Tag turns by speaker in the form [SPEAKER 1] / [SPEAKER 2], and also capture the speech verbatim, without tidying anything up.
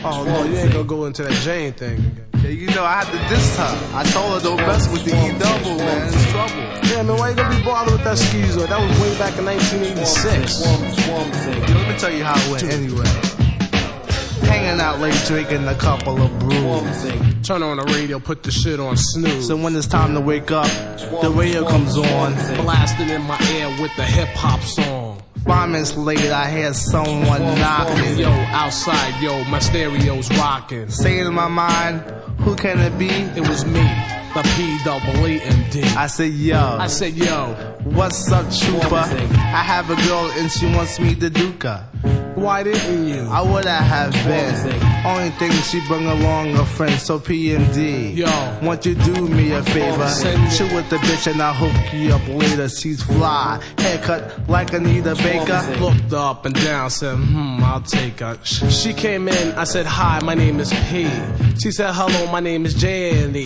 [SPEAKER 1] Oh no, you ain't gonna go into that Jane thing again.
[SPEAKER 2] Yeah, you know, I had to diss her. I told her don't mess with the E double, man. It's trouble.
[SPEAKER 1] Yeah, man, why you gonna be bothered with that skeezer? That was way back in nineteen eighty-six.
[SPEAKER 2] Yo, let me tell you how it went anyway. Hanging out late, drinking a couple of brews.
[SPEAKER 1] Turn on the radio, put the shit on snooze.
[SPEAKER 2] So when it's time to wake up, the radio comes on.
[SPEAKER 1] Blasting in my ear with the hip hop song.
[SPEAKER 2] Five minutes later, I hear someone knocking.
[SPEAKER 1] Yo, outside, yo, my stereo's rocking.
[SPEAKER 2] Saying in my mind, who can it be?
[SPEAKER 1] It was me, the P double E M D.
[SPEAKER 2] I said, yo.
[SPEAKER 1] I said, yo,
[SPEAKER 2] what's up, trooper? I have a girl and she wants me to duke her.
[SPEAKER 1] Why didn't you?
[SPEAKER 2] I would have been. Only thing she bring along a friend, so P M D.
[SPEAKER 1] Yo,
[SPEAKER 2] won't you do me a favor? Chill with the bitch and I'll hook you up later. She's fly, haircut like Anita Baker.
[SPEAKER 1] Looked up and down, said, hmm, I'll take her. She came in, I said, hi, my name is P. She said, hello, my name is J and E.